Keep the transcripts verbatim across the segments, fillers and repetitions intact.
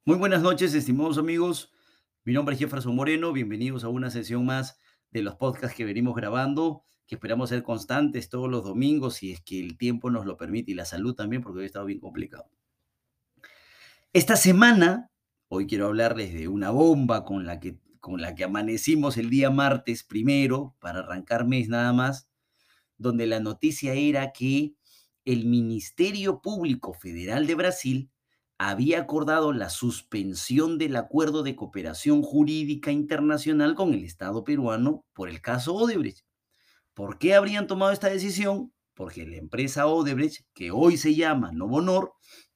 Muy buenas noches, estimados amigos. Mi nombre es Jefferson Moreno. Bienvenidos a una sesión más de los podcasts que venimos grabando, que esperamos ser constantes todos los domingos, si es que el tiempo nos lo permite y la salud también, porque hoy ha estado bien complicado. Esta semana, hoy quiero hablarles de una bomba con la que, con la que amanecimos el día martes primero, para arrancar mes nada más, donde la noticia era que el Ministerio Público Federal de Brasil había acordado la suspensión del acuerdo de cooperación jurídica internacional con el Estado peruano por el caso Odebrecht. ¿Por qué habrían tomado esta decisión? Porque la empresa Odebrecht, que hoy se llama Novonor,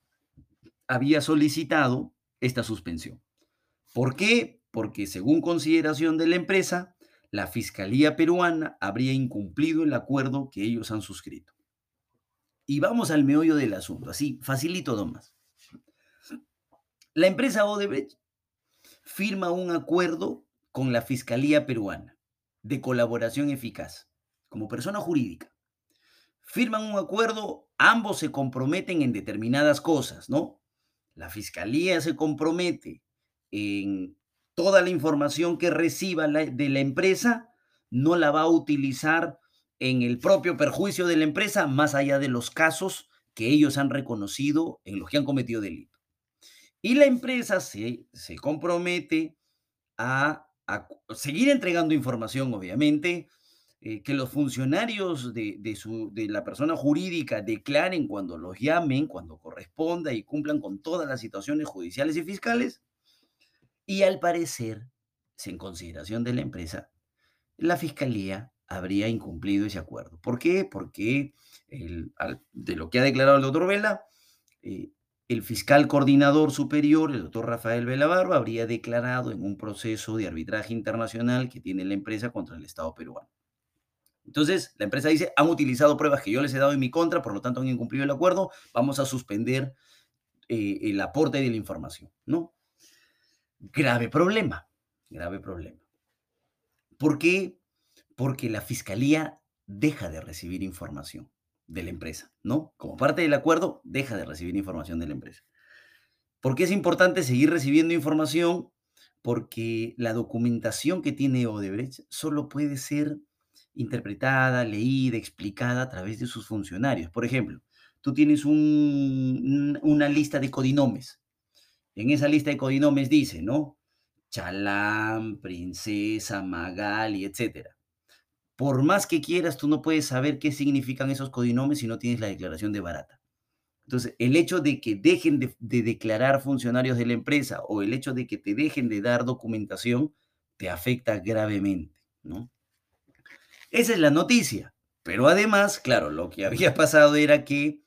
había solicitado esta suspensión. ¿Por qué? Porque según consideración de la empresa, la Fiscalía peruana habría incumplido el acuerdo que ellos han suscrito. Y vamos al meollo del asunto, así, facilito nomás. La empresa Odebrecht firma un acuerdo con la Fiscalía peruana de colaboración eficaz, como persona jurídica. Firman un acuerdo, ambos se comprometen en determinadas cosas, ¿no? La Fiscalía se compromete en toda la información que reciba la- de la empresa, no la va a utilizar en el propio perjuicio de la empresa, más allá de los casos que ellos han reconocido en los que han cometido delito. Y la empresa se, se compromete a, a seguir entregando información, obviamente, eh, que los funcionarios de, de, su, de la persona jurídica declaren cuando los llamen, cuando corresponda y cumplan con todas las situaciones judiciales y fiscales. Y al parecer, en consideración de la empresa, la fiscalía habría incumplido ese acuerdo. ¿Por qué? Porque el, al, de lo que ha declarado el doctor Vela, eh, el fiscal coordinador superior, el doctor Rafael Vela Barba, habría declarado en un proceso de arbitraje internacional que tiene la empresa contra el Estado peruano. Entonces, la empresa dice, han utilizado pruebas que yo les he dado en mi contra, por lo tanto han incumplido el acuerdo, vamos a suspender eh, el aporte de la información, ¿no? Grave problema, grave problema. ¿Por qué? Porque la fiscalía deja de recibir información de la empresa, ¿no? Como parte del acuerdo, deja de recibir información de la empresa. ¿Por qué es importante seguir recibiendo información? Porque la documentación que tiene Odebrecht solo puede ser interpretada, leída, explicada a través de sus funcionarios. Por ejemplo, tú tienes un- una lista de codinomes. En esa lista de codinomes dice, ¿no? Chalán, Princesa, Magali, etcétera. Por más que quieras, tú no puedes saber qué significan esos codinomes si no tienes la declaración de barata. Entonces, el hecho de que dejen de, de declarar funcionarios de la empresa o el hecho de que te dejen de dar documentación te afecta gravemente, ¿no? Esa es la noticia. Pero además, claro, lo que había pasado era que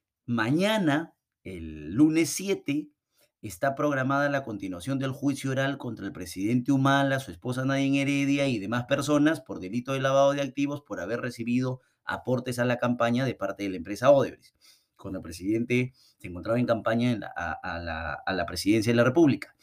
mañana, el lunes siete, está programada la continuación del juicio oral contra el presidente Humala, su esposa Nadine Heredia y demás personas por delito de lavado de activos por haber recibido aportes a la campaña de parte de la empresa Odebrecht, cuando el presidente se encontraba en campaña en la- a, a la, a la presidencia de la República.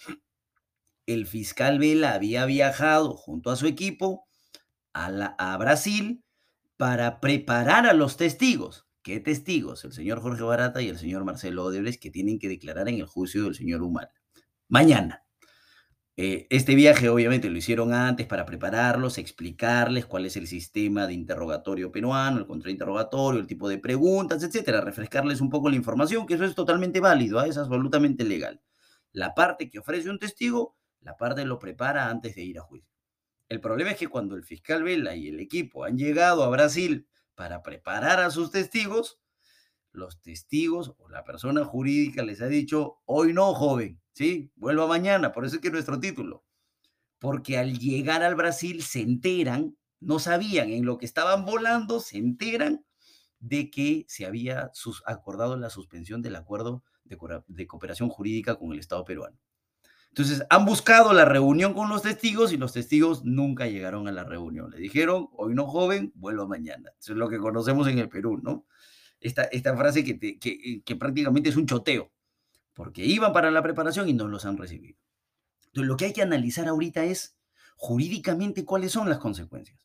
El fiscal Vela había viajado junto a su equipo a, la, a Brasil para preparar a los testigos. ¿Qué testigos? El señor Jorge Barata y el señor Marcelo Odebrecht, que tienen que declarar en el juicio del señor Humala. Mañana. Eh, este viaje obviamente lo hicieron antes para prepararlos, explicarles cuál es el sistema de interrogatorio peruano, el contrainterrogatorio, el tipo de preguntas, etcétera, refrescarles un poco la información, que eso es totalmente válido, ¿eh? Es absolutamente legal. La parte que ofrece un testigo, la parte lo prepara antes de ir a juicio. El problema es que cuando el fiscal Vela y el equipo han llegado a Brasil para preparar a sus testigos, los testigos o la persona jurídica les ha dicho, hoy no, joven, ¿sí? Vuelva mañana, por eso es que nuestro título. Porque al llegar al Brasil se enteran, no sabían en lo que estaban volando, se enteran de que se había sus, acordado la suspensión del acuerdo de, de cooperación jurídica con el Estado peruano. Entonces, han buscado la reunión con los testigos y los testigos nunca llegaron a la reunión. Le dijeron, hoy no, joven, vuelva mañana. Eso es lo que conocemos en el Perú, ¿no? Esta, esta frase que, te, que, que prácticamente es un choteo, porque iban para la preparación y no los han recibido. Entonces, lo que hay que analizar ahorita es jurídicamente cuáles son las consecuencias.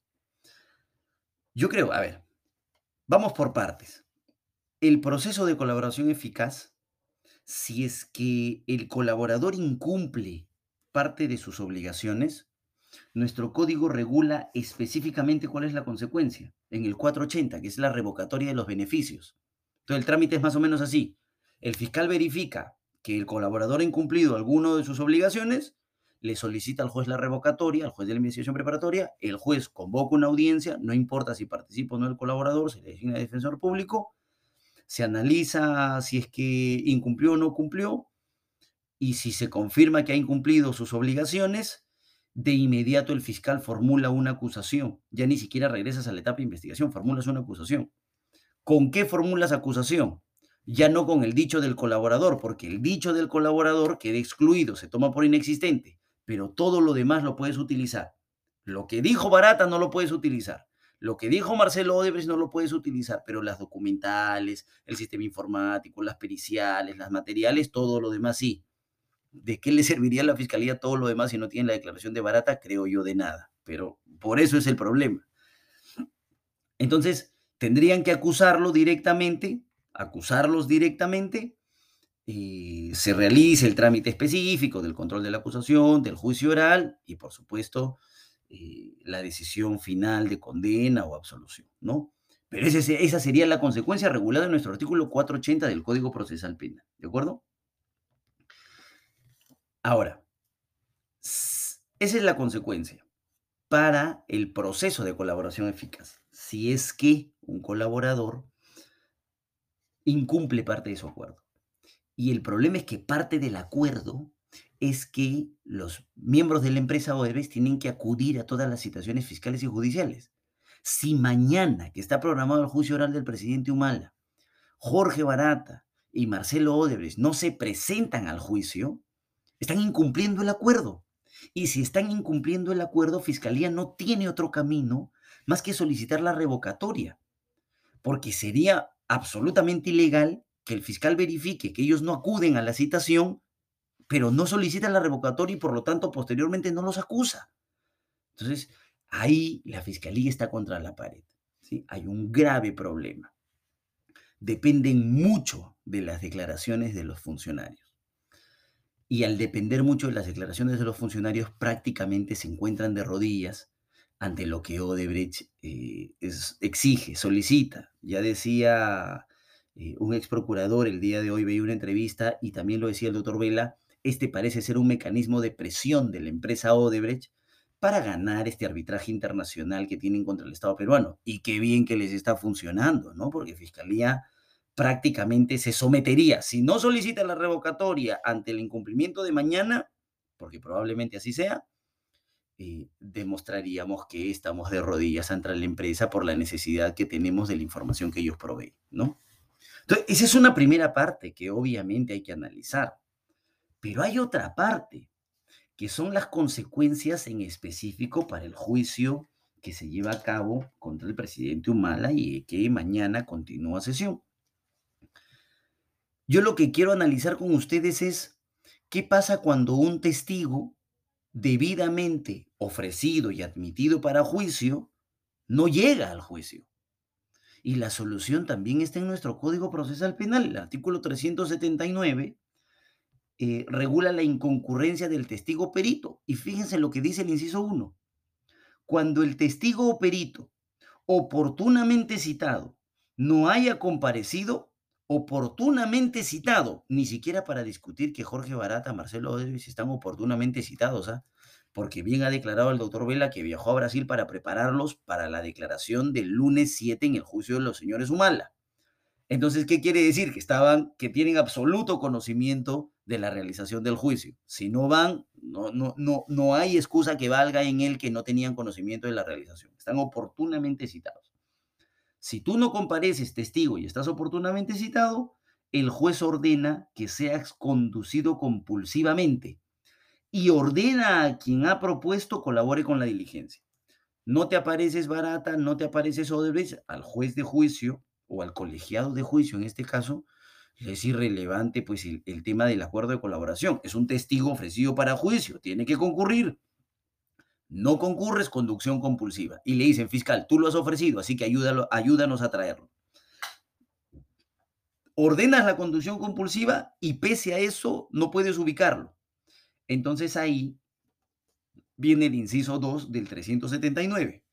Yo creo, a ver, vamos por partes. El proceso de colaboración eficaz Si es que el colaborador incumple parte de sus obligaciones, nuestro código regula específicamente cuál es la consecuencia, en el cuatrocientos ochenta, que es la revocatoria de los beneficios. Entonces, el trámite es más o menos así. El fiscal verifica que el colaborador ha incumplido alguno de sus obligaciones, le solicita al juez la revocatoria, al juez de la investigación preparatoria, el juez convoca una audiencia, no importa si participa o no el colaborador, se le designa defensor público, se analiza si es que incumplió o no cumplió, y si se confirma que ha incumplido sus obligaciones, de inmediato el fiscal formula una acusación. Ya ni siquiera regresas a la etapa de investigación, formulas una acusación. ¿Con qué formulas acusación? Ya no con el dicho del colaborador, porque el dicho del colaborador queda excluido, se toma por inexistente, pero todo lo demás lo puedes utilizar. Lo que dijo Barata no lo puedes utilizar. Lo que dijo Marcelo Odebrecht no lo puedes utilizar, pero las documentales, el sistema informático, las periciales, las materiales, todo lo demás sí. ¿De qué le serviría a la fiscalía todo lo demás si no tiene la declaración de Barata? Creo yo de nada, pero por eso es el problema. Entonces, tendrían que acusarlo directamente, acusarlos directamente, eh, se realice el trámite específico del control de la acusación, del juicio oral y, por supuesto, eh, la decisión final de condena o absolución, ¿no? Pero ese, esa sería la consecuencia regulada en nuestro artículo cuatrocientos ochenta del Código Procesal Penal, ¿de acuerdo? Ahora, esa es la consecuencia para el proceso de colaboración eficaz. Si es que un colaborador incumple parte de su acuerdo. Y el problema es que parte del acuerdo es que los miembros de la empresa Odebrecht tienen que acudir a todas las citaciones fiscales y judiciales. Si mañana, que está programado el juicio oral del presidente Humala, Jorge Barata y Marcelo Odebrecht no se presentan al juicio, están incumpliendo el acuerdo. Y si están incumpliendo el acuerdo, Fiscalía no tiene otro camino más que solicitar la revocatoria, porque sería absolutamente ilegal que el fiscal verifique que ellos no acuden a la citación, pero no solicita la revocatoria y por lo tanto posteriormente no los acusa. Entonces, ahí la Fiscalía está contra la pared, ¿sí? Hay un grave problema. Dependen mucho de las declaraciones de los funcionarios. Y al depender mucho de las declaraciones de los funcionarios, prácticamente se encuentran de rodillas ante lo que Odebrecht eh, es, exige, solicita. Ya decía eh, un ex procurador el día de hoy, veía una entrevista y también lo decía el doctor Vela, este parece ser un mecanismo de presión de la empresa Odebrecht para ganar este arbitraje internacional que tienen contra el Estado peruano. Y qué bien que les está funcionando, ¿no? Porque Fiscalía prácticamente se sometería, si no solicita la revocatoria ante el incumplimiento de mañana, porque probablemente así sea, eh, demostraríamos que estamos de rodillas ante la empresa por la necesidad que tenemos de la información que ellos proveen, ¿no? Entonces, esa es una primera parte que obviamente hay que analizar, pero hay otra parte, que son las consecuencias en específico para el juicio que se lleva a cabo contra el presidente Humala y que mañana continúa sesión. Yo lo que quiero analizar con ustedes es qué pasa cuando un testigo debidamente ofrecido y admitido para juicio no llega al juicio. Y la solución también está en nuestro Código Procesal Penal. El artículo trescientos setenta y nueve eh, regula la inconcurrencia del testigo perito. Y fíjense lo que dice el inciso uno. Cuando el testigo o perito oportunamente citado no haya comparecido, oportunamente citado, ni siquiera para discutir que Jorge Barata, Marcelo Odebrecht están oportunamente citados, ¿ah? Porque bien ha declarado el doctor Vela que viajó a Brasil para prepararlos para la declaración del lunes siete en el juicio de los señores Humala. Entonces, ¿qué quiere decir? Que estaban, que tienen absoluto conocimiento de la realización del juicio. Si no van, no, no, no, no hay excusa que valga en él que no tenían conocimiento de la realización. Están oportunamente citados. Si tú no compareces testigo y estás oportunamente citado, el juez ordena que seas conducido compulsivamente y ordena a quien ha propuesto colabore con la diligencia. No te apareces Barata, no te apareces Odebrecht, al juez de juicio o al colegiado de juicio en este caso, le es irrelevante pues el, el tema del acuerdo de colaboración. Es un testigo ofrecido para juicio, tiene que concurrir. No concurres, conducción compulsiva. Y le dicen, fiscal, tú lo has ofrecido, así que ayúdalo, ayúdanos a traerlo. Ordenas la conducción compulsiva y pese a eso no puedes ubicarlo. Entonces ahí viene el inciso dos del trescientos setenta y nueve.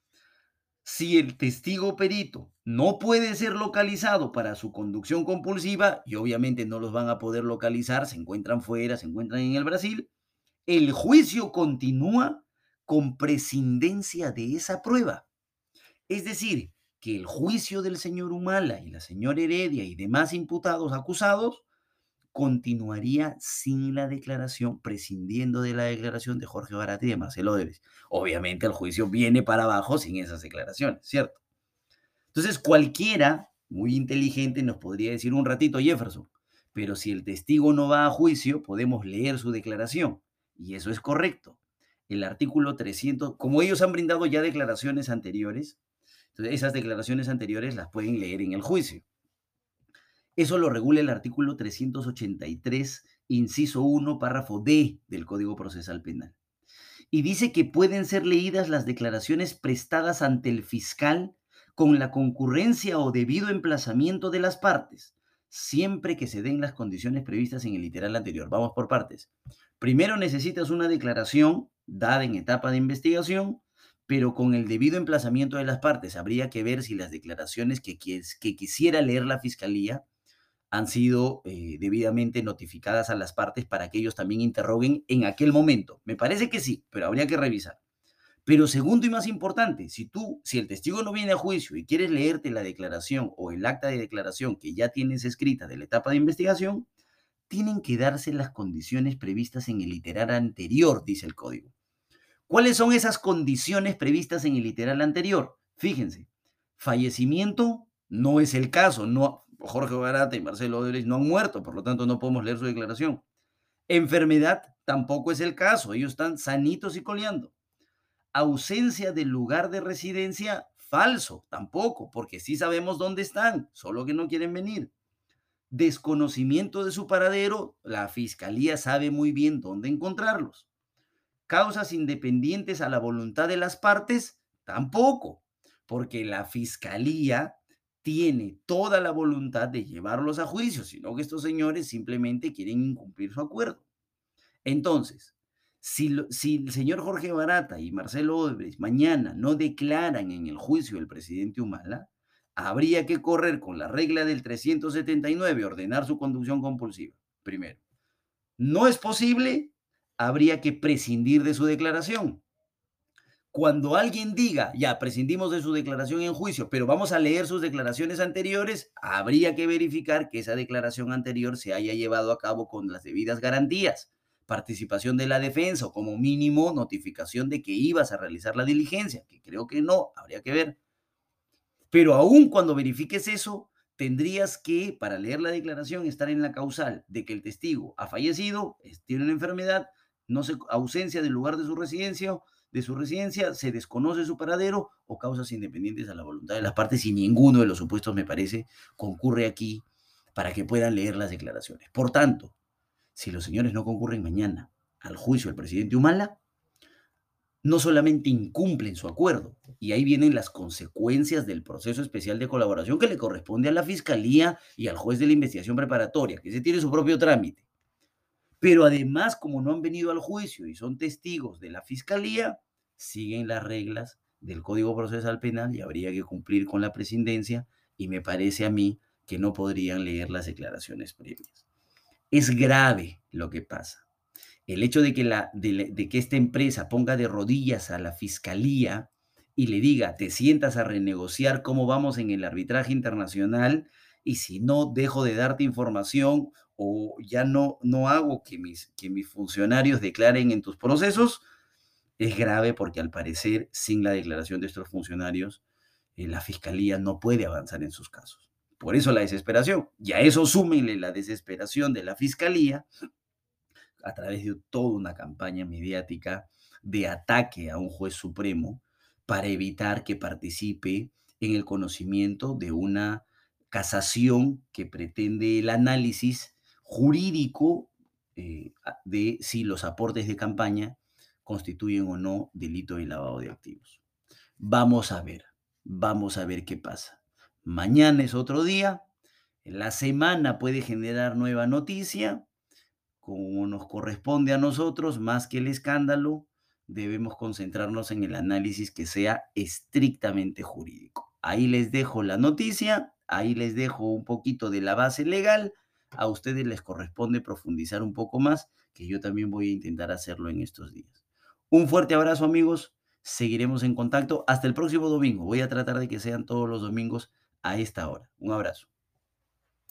Si el testigo perito no puede ser localizado para su conducción compulsiva, y obviamente no los van a poder localizar, se encuentran fuera, se encuentran en el Brasil, el juicio continúa con prescindencia de esa prueba. Es decir, que el juicio del señor Humala y la señora Heredia y demás imputados acusados continuaría sin la declaración, prescindiendo de la declaración de Jorge Baratti y de Marcelo Debes. Obviamente el juicio viene para abajo sin esas declaraciones, ¿cierto? Entonces cualquiera muy inteligente nos podría decir un ratito, Jefferson, pero si el testigo no va a juicio, podemos leer su declaración. Y eso es correcto. El artículo trescientos, como ellos han brindado ya declaraciones anteriores, entonces esas declaraciones anteriores las pueden leer en el juicio. Eso lo regula el artículo trescientos ochenta y tres, inciso uno, párrafo D del Código Procesal Penal. Y dice que pueden ser leídas las declaraciones prestadas ante el fiscal con la concurrencia o debido emplazamiento de las partes, siempre que se den las condiciones previstas en el literal anterior. Vamos por partes. Primero necesitas una declaración dada en etapa de investigación, pero con el debido emplazamiento de las partes. Habría que ver si las declaraciones que, que quisiera leer la fiscalía han sido eh, debidamente notificadas a las partes para que ellos también interroguen en aquel momento. Me parece que sí, pero habría que revisar. Pero segundo y más importante, si tú, si el testigo no viene a juicio y quieres leerte la declaración o el acta de declaración que ya tienes escrita de la etapa de investigación, tienen que darse las condiciones previstas en el literal anterior, dice el código. ¿Cuáles son esas condiciones previstas en el literal anterior? Fíjense, fallecimiento no es el caso, no, Jorge Barata y Marcelo Odebrecht no han muerto, por lo tanto no podemos leer su declaración. Enfermedad tampoco es el caso, ellos están sanitos y coleando. Ausencia del lugar de residencia, falso, tampoco, porque sí sabemos dónde están, solo que no quieren venir. Desconocimiento de su paradero, la fiscalía sabe muy bien dónde encontrarlos. Causas independientes a la voluntad de las partes, tampoco, porque la fiscalía tiene toda la voluntad de llevarlos a juicio, sino que estos señores simplemente quieren incumplir su acuerdo. Entonces, si, lo, si el señor Jorge Barata y Marcelo Odebrecht mañana no declaran en el juicio del presidente Humala, habría que correr con la regla del trescientos setenta y nueve, ordenar su conducción compulsiva, primero. No es posible, habría que prescindir de su declaración. Cuando alguien diga, ya prescindimos de su declaración en juicio, pero vamos a leer sus declaraciones anteriores, habría que verificar que esa declaración anterior se haya llevado a cabo con las debidas garantías. Participación de la defensa o como mínimo notificación de que ibas a realizar la diligencia, que creo que no, habría que ver. Pero aún cuando verifiques eso, tendrías que, para leer la declaración, estar en la causal de que el testigo ha fallecido, tiene una enfermedad, no se, ausencia del lugar de su residencia, de su residencia, se desconoce su paradero o causas independientes a la voluntad de las partes y ninguno de los supuestos, me parece, concurre aquí para que puedan leer las declaraciones. Por tanto, si los señores no concurren mañana al juicio del presidente Humala, no solamente incumplen su acuerdo, y ahí vienen las consecuencias del proceso especial de colaboración que le corresponde a la Fiscalía y al juez de la investigación preparatoria, que se tiene su propio trámite. Pero además, como no han venido al juicio y son testigos de la Fiscalía, siguen las reglas del Código Procesal Penal y habría que cumplir con la prescindencia, y me parece a mí que no podrían leer las declaraciones previas. Es grave lo que pasa. El hecho de que, la, de, de que esta empresa ponga de rodillas a la fiscalía y le diga, te sientas a renegociar cómo vamos en el arbitraje internacional y si no dejo de darte información o ya no, no hago que mis, que mis funcionarios declaren en tus procesos, es grave porque al parecer sin la declaración de estos funcionarios, eh, la fiscalía no puede avanzar en sus casos. Por eso la desesperación. Y a eso súmenle la desesperación de la fiscalía a través de toda una campaña mediática de ataque a un juez supremo para evitar que participe en el conocimiento de una casación que pretende el análisis jurídico eh, de si los aportes de campaña constituyen o no delito de lavado de activos. Vamos a ver, vamos a ver qué pasa. Mañana es otro día. La semana puede generar nueva noticia, como nos corresponde a nosotros, más que el escándalo, debemos concentrarnos en el análisis que sea estrictamente jurídico. Ahí les dejo la noticia, ahí les dejo un poquito de la base legal. A ustedes les corresponde profundizar un poco más, que yo también voy a intentar hacerlo en estos días. Un fuerte abrazo, amigos. Seguiremos en contacto hasta el próximo domingo. Voy a tratar de que sean todos los domingos a esta hora. Un abrazo.